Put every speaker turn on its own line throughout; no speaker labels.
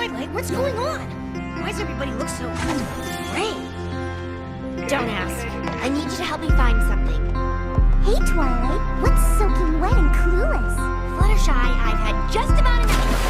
Twilight, what's going on? Why does everybody look so gray?
Don't ask. I need you to help me find something.
Hey, Twilight, what's soaking wet and clueless?
Fluttershy, I've had just about enough.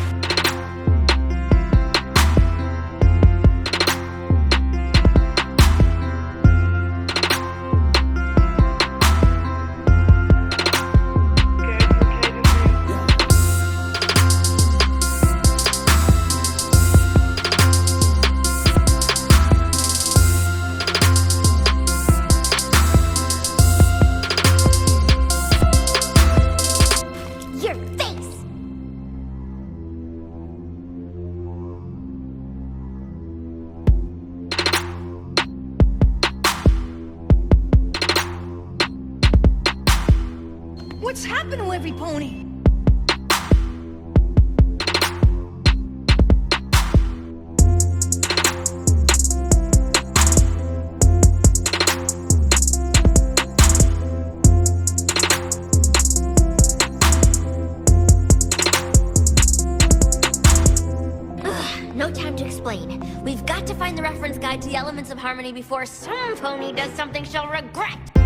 Your face!
What's happened to every pony?
No time to explain. We've got to find the reference guide to the elements of harmony before some pony does something she'll regret.